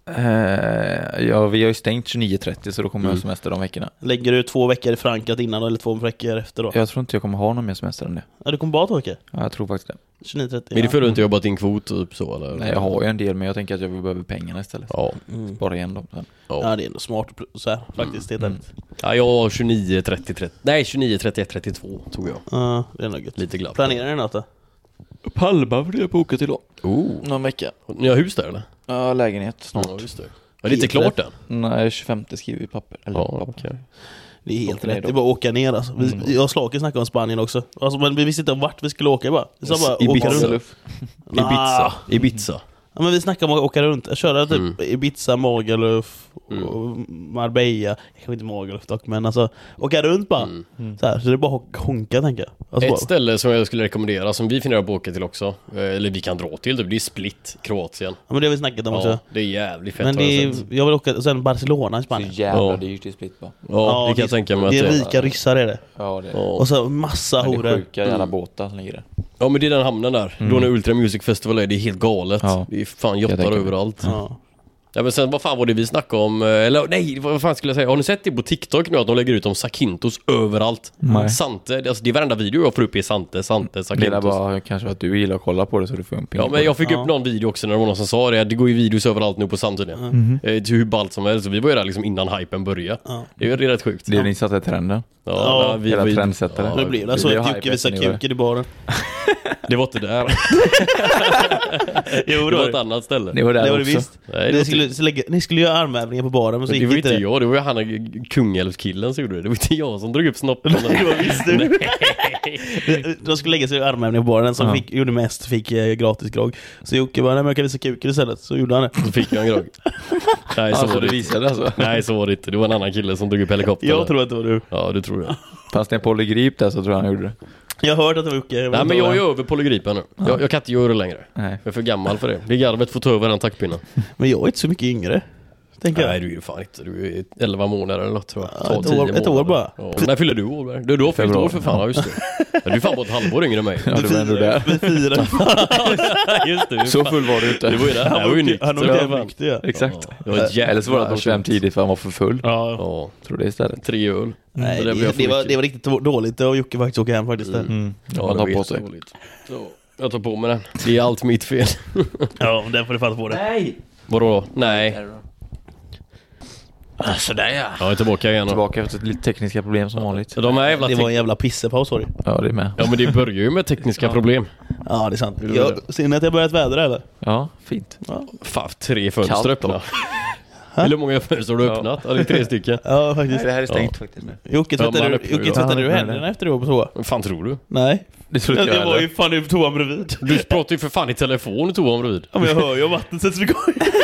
Ja, vi har ju stängt 29:30 så då kommer jag ha semester de veckorna. Lägger du 2 veckor i Frankrike innan eller 2 veckor efter då? Jag tror inte jag kommer ha någon mer semester än det. Ja, du kommer bara 2 veckor? Ja, jag tror faktiskt det. 29-30. Men det är för att du inte jobbat in kvot typ så eller? Nej, jag har ju en del men jag tänker att jag behöver pengarna istället. Ja. Spara igen dem sen. Ja, det är ändå smart så här, faktiskt. Det är ärligt. Ja, jag har 29, 30, 30. Nej, 29, 31, 32 tog jag. Ja, det är nog gött. Lite glatt. Planerar ni något då? Palma för det jag bokat idag. Oh. Någon vecka. Ni har hus där eller? Ja, lägenhet snart. Ja, just det. Ja, det är inte klart än. Nej, 25 skriver vi papper. Eller Ja, papper. okej. Det är helt Åker ner rätt, då. det är bara att åka ner alltså. Jag och Slaken snackade om Spanien också alltså, men vi visste inte vart vi skulle åka bara. Vi sa bara åka Ibiza. runt. Ibiza. Ibiza. Ja, men vi snackar om att åka runt, köra typ Ibiza, Magaluf och Marbella. Jag inte Magaluf dock, men alltså åka runt bara. Så här, så det är bara att honka, tänker jag. Alltså Ett bara. ställe som jag skulle rekommendera, som vi funderar på att åka till också, eller vi kan dra till, det är Split, Kroatien. Ja, men det har vi snackat om också. Ja, det är jävligt fett. Men jag vill åka sen Barcelona i Så Spanien. jävla dyrt i Split bara. Ja, det kan jag tänka mig. Det är att rika ryssar är det. Ja, det är Och så massa men det är horor. sjuka jävla båtar som ligger där. Ja, men det är den hamnen där. Då när Ultra Music Festival är, det är helt galet. Ja. Det är fan Jag jottar tänker mig. överallt. Ja. Ja, men sen vad fan var det vi snackade om? Eller nej, vad fan skulle jag säga? Har ni sett det på TikTok nu att de lägger ut om Sakintos överallt? Nej. Sante, alltså det är varenda video jag får upp i Sante, Det är Sakintos. bara kanske att du gillar att kolla på det så du får en ping. Ja, men jag fick upp någon video också när det var någon som sa det. Det går ju videos överallt nu på samtiden. Till hur ballt som helst. Så vi var ju där liksom innan hypen började. Ja. Det är ju rätt sjukt. Det är ni satte trenden. Ja, Hela trendsättare. Det blir det så det är att hype Jocke visar efter nu, kuken i baren. Det var inte där. Jo, Det var ett annat ställe. Det var där det var det också. visst. Nej, det Ni skulle göra armhävningar på baren, men så det gick var inte inte det. jag, det var ju han Kungälvskillen som gjorde det. Det var inte jag som drog upp snoppen. Det var visst du. De skulle lägga sig i armhävningar på baren. Den som gjorde mest fick gratis grogg. Så Jocke bara, nej men jag kan visa kuken istället. Så gjorde han det. Så fick jag en grogg. Nej, så Alltså var du det inte. visade alltså. Nej, så var det inte. Det var en annan kille som drog upp helikoptern. Jag tror att det var du. Ja, det tror jag. Fanns det en polygrip där så tror jag han gjorde det. Jag hörde att det var Jocke. Nej, men jag är över polygripen nu. Jag kan inte göra det längre. Nej. Jag är för gammal för det. Det är garvet får ta över den taktpinnen. Men jag är inte så mycket yngre. Tänker jag. Nej, du är ju fan inte. Du är 11 månader eller något, tror jag. Ja, Ta ett 10 år- ett år månader. bara. Ja. När fyller du år? Du har fyllt Februari. år för fan, ja, just det. Ja, du är fan på ett halvår yngre än mig. Ja, du var ändå där. Vi firar. Just det. Så full var du inte. Det var ju det. Det var ju nytt. Han Så var det ju var fan- nykter, ja. Exakt. Det var ett jävla Eller så var det att han åkte hem shit. tidigt för han var för full. Ja. Ja, Tror det istället. 3 öl. Nej, Så där blev jag det för var mycket. riktigt dåligt och Jocke faktiskt åka hem faktiskt. Ja, Han det tar var på sig. jättedåligt. Så, jag tar på mig den. Det är allt mitt fel. Ja, men den får du fatta på det. Nej! Vadå då? Nej. Sådär ja. Jag är tillbaka igen. Tillbaka efter lite tekniska problem som vanligt. Så de här jävla Det var en jävla pissepaus, sorry. Ja, det är med. Ja, men det börjar ju med tekniska problem. Ja, det är sant. det var Ser ni att det har börjat vädra eller? Ja, fint. Fan, 3 fönster Kallt öppna. Hur många fönster har du öppnat? Ja, det är 3 stycken. Ja, faktiskt. Det här är stängt faktiskt nu. Jocke, Ja, man tvättade öppnar ju. du Ja, händerna efter du var på toa? Vad fan tror du? Nej. Det tror inte jag Det var ju heller. fan på toan bredvid. Du pratar ju för fan i telefon i toan bredvid. Ja, men jag hör ju om vattnet sätts igång.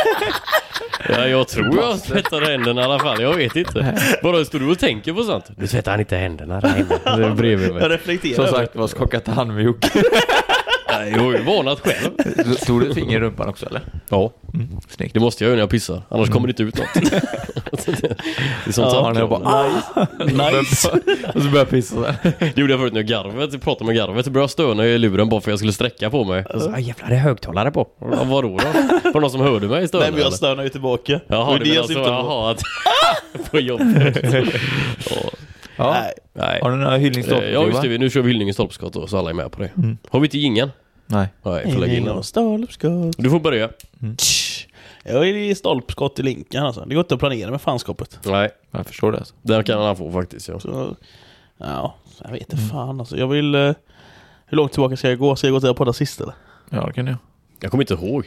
Ja, jag tror jag tvättar händerna i alla fall. Jag vet inte. Bara står du och tänker på sånt? Du tvättar han inte händerna där hemma. Det är bredvid Jag mig. reflekterar Som över sagt, vad skockat hand med Jocke. Nej, jag har ju varnat själv. Stod det ett finger i rumpan också eller? Ja, Snyggt. det måste jag göra när jag pissar. Annars kommer det inte ut något. Det är som Ja, jag tack. bara, Nice. och så börjar jag pissa där. Det gjorde jag förut när jag pratade med garvet. Så började jag stöna i luren bara för att jag skulle sträcka på mig. Och så, jävlar, det är högtalare på. Ja, vadå då? Var det någon som hörde mig stöna? Nej, men jag eller? stönar ju tillbaka. Jaha, Och det det är menar jag så. syftar på. Jaha, att... på jobbet. Ja. Ja. Nej. Nej. Har du några hyllningsstopp? Ja, just det. Nu kör vi hyllning i stolpskott då, så alla är med på det. Har vi inte ingen? Nej. Nej, får lägga in den. Stolpskott. Du får börja. Jag är i stolpskott i Linkan alltså. Det går inte att planera med fanskapet. Nej, Jag förstår det alltså. den kan han få faktiskt. Ja. Så, ja, jag vet inte fan alltså. Jag vill... hur långt tillbaka ska jag gå? Ska jag gå till att podda sist eller? Ja, det kan jag. Jag kommer inte ihåg.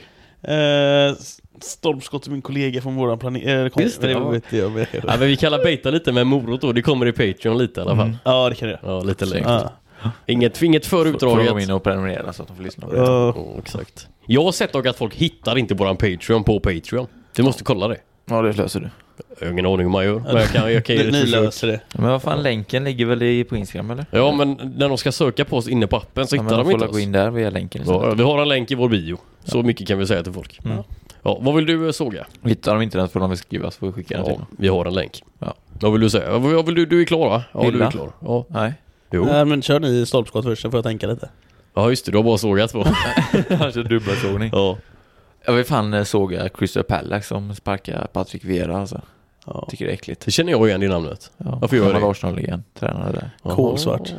Stolpskott till min kollega från våran planering. Visst det, ja. Ja, men vi kallar beta lite med morot då. Det kommer i Patreon lite i alla fall. Ja, det kan jag göra. Ja, lite längre. Ja. Inget för Får de utdraget. in och prenumerera så att de får lyssna på det. Ja. Exakt. Jag har sett dock att folk hittar inte våran Patreon på Patreon. Du måste kolla det. Ja, det löser du. Jag har ingen aning hur man gör. Men jag kan ge Ni ett försök. löser det. Men vad fan, länken ligger väl på Instagram eller? Ja, men när de ska söka på oss inne på appen så Ja, men hittar de de får inte gå oss. in där via länken istället. Ja, vi har en länk i vår bio. Så mycket kan vi säga till folk. Ja, vad vill du såga? Hittar de inte den så får de skriva så får vi skicka den till Ja, dem. vi har en länk. Ja. Vad vill du säga? Vad vill du är klar va? Ja, du är Hylla. klar. Ja. Nej. Jo. Nej, men kör ni stolpskott först så får jag tänka lite. Ja, just det. Du har bara sågat två. Kanske dubbelsågning. Ja. Jag vill fan såga Crystal Palace som sparkar Patrick Vieira alltså. Ja. Tycker det är äckligt. Det känner jag igen i namnet. Ja. Varför gör jag det? Arsenal igen. Tränare där. Kolsvart.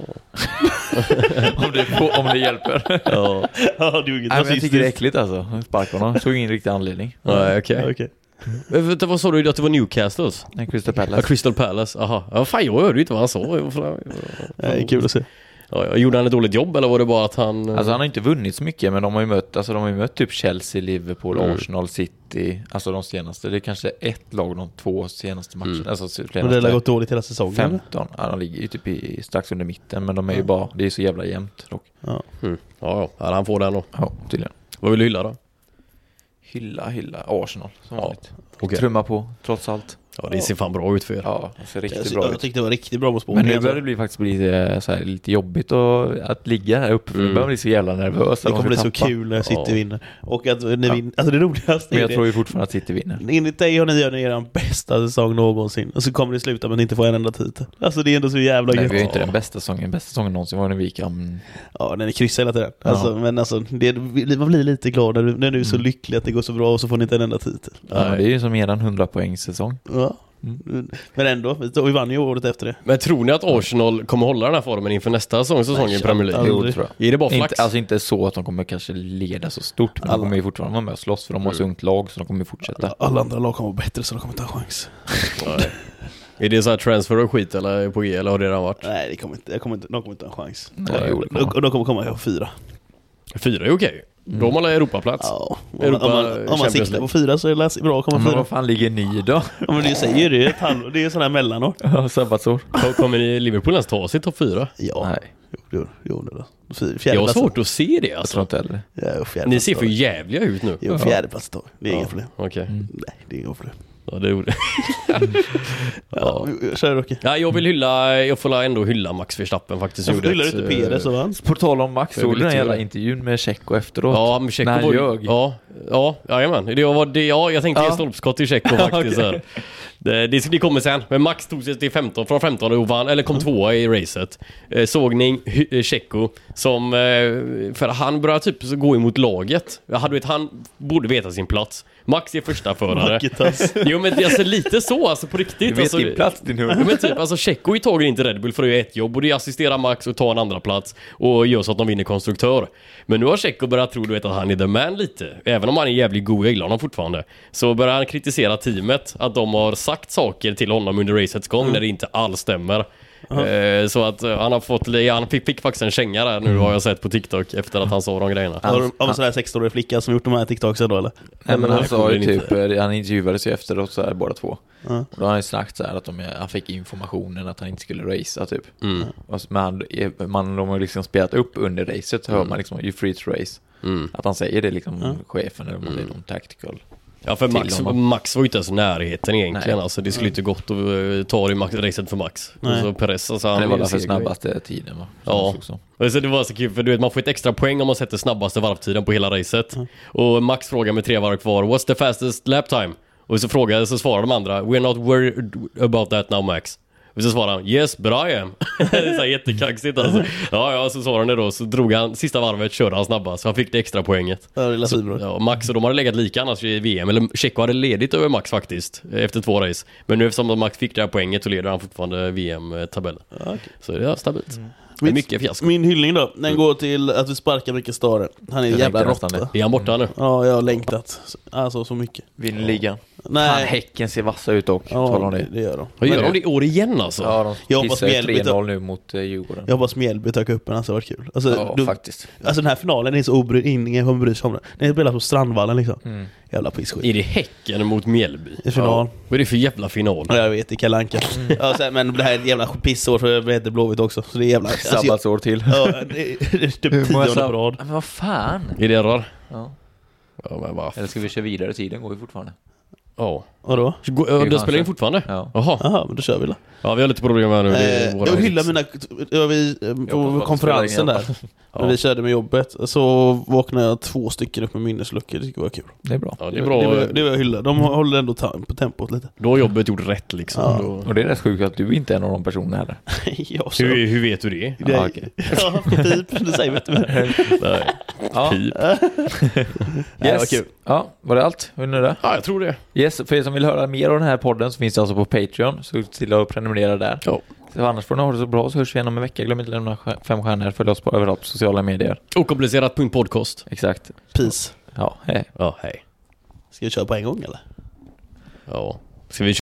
om det hjälper. Ja. Ja, du är Nej, men jag tycker det är äckligt alltså. Sparka honom. Såg ingen riktig anledning. Nej, okej. Okej. Vänta, vad sa du att det var Newcastle? Nej, Crystal Ja, Palace. Crystal Palace. Aha. Ja, fan, jag hörde ju inte vad han sa. Det är kul att se. Ja, gjorde han ett dåligt jobb eller var det bara att han... Alltså han har inte vunnit så mycket, men de har ju mött typ Chelsea, Liverpool, Arsenal, City. Alltså de senaste. Det är kanske ett lag de 2 senaste matcherna. Alltså Men det har gått dåligt hela säsongen. 15. Ja, de ligger ju typ strax under mitten, men de är ju bara, det är så jävla jämnt dock. Ja. Ja, han får den då. Ja, tydligen. Vad vill du hylla då? hylla Arsenal som vanligt. okej. Trumma på, trots allt. Ja, det ser fan bra ut för er. Ja, det ser riktigt bra Jag ut. tyckte det var riktigt bra på spåren. Men nu börjar det faktiskt bli så här, lite jobbigt att ligga här uppe. För nu börjar bli så jävla nervös. Det kommer bli så kul när City vinner. Och att ni vinner. Alltså det roligaste Men är jag det. tror ju fortfarande att City vinner. Enligt dig har ni gör er bästa säsong någonsin. Och så kommer det sluta med att ni inte får en enda titel. Alltså det är ändå så jävla Nej, gött. vi har ju inte den bästa säsongen. Bästa säsongen någonsin var när vi gick Ja, den är kryss hela tiden. Alltså, Ja. men alltså, man blir lite glad när du är så lycklig att det går så bra och så får ni inte en enda titel. Ja, det är ju som eran 100 poängs säsong. Ja. Men ändå, vi vann ju året efter det. Men tror ni att Arsenal kommer hålla den här formen inför nästa säsong i Premier League? aldrig. Jo, tror jag. Är det bara flax? Inte, alltså inte så att de kommer kanske leda så stort, men de kommer ju fortfarande vara med och slåss för de har så ungt lag så de kommer ju fortsätta. Alla andra lag kommer vara bättre så de kommer inte ha chans. Nej. Är det så här transfer och skit eller på G eller har det redan varit? Nej, de kommer inte ha en chans. Nej, jo, det kommer. Och de kommer komma 4. 4 är okej. Då har man Europaplats. Ja. Europa, Om man Champions siktar League. på 4 så är det bra att komma Men 4. vad fan ligger ni då? Ja, men det säger det, ett halvår, det är sån här mellanår. Ja, sabbatsår. Kommer ni Liverpool ens ta sig topp 4? Ja, Nej, jo då. Fjärde Jag har plats. svårt att se det jag tror alltså. inte heller. Ja, fjärde Ni plats ser då. för jävliga ut nu. Jo, fjärde plats då. Det är inga problem. Okej. Nej, det är inga problem. Ja, det gjorde Ja, kör Rocky. ja, jag får ändå hylla Max Verstappen faktiskt. Varför Gjorde hyllar du ett, inte Pérez och vann? På tal om Max, Jag vill såg du den inte jävla göra det. intervjun med Checo efteråt? Ja, men Checo När han var ljög. jajamän. Jag tänkte Ja. ge stolpskott till Checo faktiskt. Okej. Så här. Det kommer sen. Men Max tog sig till 15 från 15 och vann, eller kom tvåa i racet. Sågning Checo som för han började typ så gå emot laget. Han borde veta sin plats. Max är första förare. Maketas. Jo men det är alltså lite så alltså på riktigt. Du vet alltså, din plats din hund. Ja, men typ, alltså Checo tager inte Red Bull för att göra ett jobb och det är assistera Max och ta en andra plats och gör så att de vinner konstruktör. Men nu har Checo börjat tro att han är the man lite. Även om han är jävligt god, jag gillar honom fortfarande. Så börjar han kritisera teamet att de har sagt saker till honom under racets gång när det inte alls stämmer. Så att han fick faktiskt en känga där nu har jag sett på TikTok efter att han sa de grejerna. Av en sån här 16-årig flicka som gjort de här TikToksen då eller? Nej, men han Nej, sa ju förmodligen typ, han intervjuades ju efteråt så här båda två. Ja. Och då har han ju sagt så här att han fick informationen att han inte skulle racea typ. Mm. Och så, de har liksom spelat upp under racet så hör man liksom, you free to race. Att han säger det liksom chefen eller om det är någon tactical. Ja, för Max var ju inte ens i närheten egentligen. Nej. Alltså, det skulle inte gått att ta det i racet för Max. Nej. Så Perez, alltså, Det var är därför seger. snabbaste tiden va? Ja. Så det var så kul för du vet man får ett extra poäng om man sätter snabbaste varvtiden på hela racet. Och Max frågar med 3 varv kvar, what's the fastest lap time? Och så svarar de andra, we're not worried about that now Max. Och så svarar han, yes but I am. Det är så här jättekaxigt alltså. Ja, så svarade han det då. Så drog han sista varvet, körde han snabbast. Så han fick det extra poänget. Ja, det är Så, ja, Max och de hade legat lika annars i VM. Eller Checo hade ledigt över Max faktiskt. Efter 2 race. Men nu eftersom Max fick det här poänget så leder han fortfarande VM-tabellen. Okay. Så det är stabilt. Det är mycket fiasko. Min hyllning då, den går till att vi sparkar Micke Stare. Han är en jävla tänkte nästan råtta. Är han borta nu? Ja, jag har längtat. Alltså så mycket. Vinner ligan. Fan, Nej, Häcken ser vassa ut och tala om ja, det. det gör de. Vad gör Men- de det i år igen alltså? Ja, de Jag hoppas pissar ju Mjällby 3-0 nu mot Djurgården. Jag hoppas Mjällby tar kuppen, alltså det var kul. Alltså, Ja, faktiskt. alltså den här finalen är så ingen kommer bry sig om det. Den spelas på Strandvallen liksom. Jävla pisskit. Är det Häcken mot Mjällby? I final. Vad är det för jävla final? Ja, jag vet, det är Kalle Anka. Ja, så här, men det här är ett jävla pissår för det heter Blåvitt också. Så det är jävla... Alltså, Sabbatsår till. ja, det är typ 10:e på rad. Men vad fan? Är det rör? Ja. Ja, men vad Eller ska vi köra vidare? Tiden går ju fortfarande. Ja. Vadå? Det spelar in fortfarande? Ja. Jaha. Jaha, men då kör vi då. Ja, vi har lite problem här nu. Det är våra Jag vill hylla hits. mina... På konferensen där. När vi körde med jobbet. Så vaknade jag 2 stycken upp med minnesluckor. Det tycker jag var kul. Det är bra. Ja, det är bra. Det var jag hylla. De håller ändå på tempot lite. Då har jobbet gjort rätt liksom. Ja. Då... Och det är rätt sjukt att du inte är en av de personerna heller. Ja, så. Hur vet du det? Det, Ja, okej. ja, typ. Det säger vi inte. Nej. Ja. Typ. Det var kul. Ja, var det allt? Var det det? Ja, jag tror det. Yes, för er som vill höra mer av den här podden så finns det alltså på Patreon. Så till att prenumerera där. Ja. Så annars får ni ha det så bra så hörs vi igen om en vecka. Glöm inte att lämna 5 stjärnor. Följ oss på överallt på sociala medier. Okomplicerat.podcast. Exakt. Peace. Ja, hej. Ja, hej. Ska vi köra på en gång eller? Ja. Ska vi